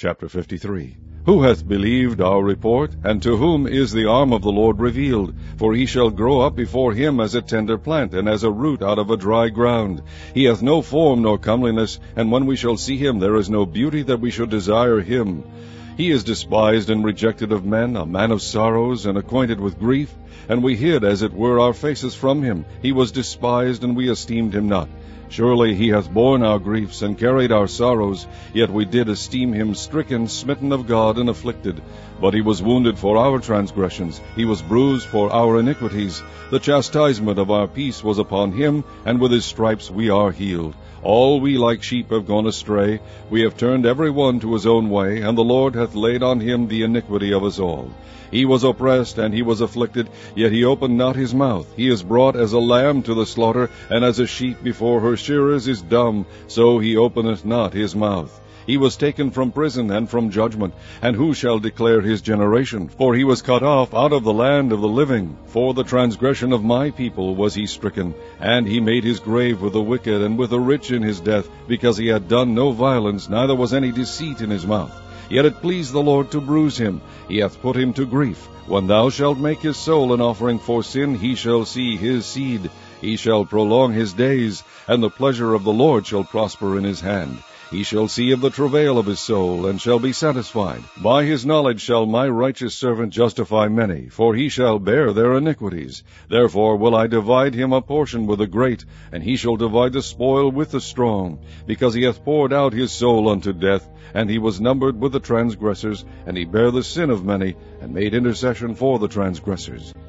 Chapter 53. Who hath believed our report? And to whom is the arm of the Lord revealed? For he shall grow up before him as a tender plant, and as a root out of a dry ground. He hath no form nor comeliness, and when we shall see him, there is no beauty that we should desire him. He is despised and rejected of men, a man of sorrows, and acquainted with grief. And we hid, as it were, our faces from him. He was despised, and we esteemed him not. Surely he hath borne our griefs, and carried our sorrows. Yet we did esteem him stricken, smitten of God, and afflicted. But he was wounded for our transgressions, he was bruised for our iniquities. The chastisement of our peace was upon him, and with his stripes we are healed. All we like sheep have gone astray. We have turned every one to his own way, and the Lord hath laid on him the iniquity of us all. He was oppressed, and he was afflicted, yet he opened not his mouth. He is brought as a lamb to the slaughter, and as a sheep before her shearers is dumb, so he openeth not his mouth. He was taken from prison and from judgment, and who shall declare his generation? For he was cut off out of the land of the living. For the transgression of my people was he stricken, and he made his grave with the wicked, and with the rich in his death, because he had done no violence, neither was any deceit in his mouth. Yet it pleased the Lord to bruise him. He hath put him to grief. When thou shalt make his soul an offering for sin, he shall see his seed. He shall prolong his days, and the pleasure of the Lord shall prosper in his hand. He shall see of the travail of his soul, and shall be satisfied. By his knowledge shall my righteous servant justify many, for he shall bear their iniquities. Therefore will I divide him a portion with the great, and he shall divide the spoil with the strong, because he hath poured out his soul unto death, and he was numbered with the transgressors, and he bare the sin of many, and made intercession for the transgressors.